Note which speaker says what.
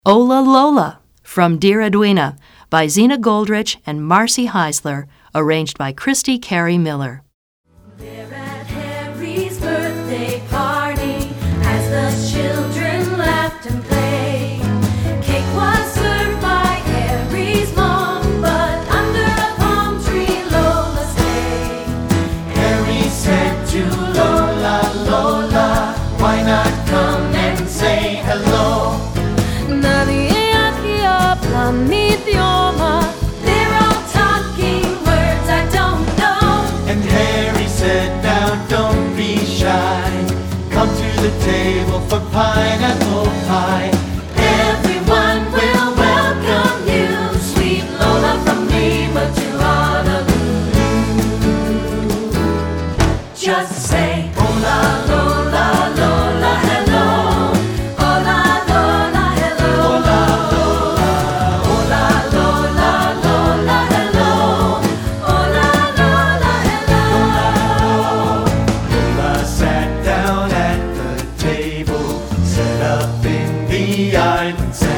Speaker 1: Ola Lola from Dear Edwina by Zena Goldrich and Marcy Heisler, arranged by Christy Carey Miller.
Speaker 2: They're at Harry's birthday party as the children laughed and played. Cake was served by Harry's mom, but under a palm tree Lola stayed.
Speaker 3: Harry said to Lola, Lola, why not come and say hello?
Speaker 2: They're all talking words I don't know.
Speaker 3: And Harry said, now don't be shy. Come to the table for pineapple pie.
Speaker 2: Everyone will welcome you, sweet Lola from Lima to Honolulu. Just say, Ola, Lola, Lola, hello. Ola, Lola, hello. Ola, Lola, Lola, hello. Ola, Lola, hello.
Speaker 3: Lola sat down at the table, set up in the island.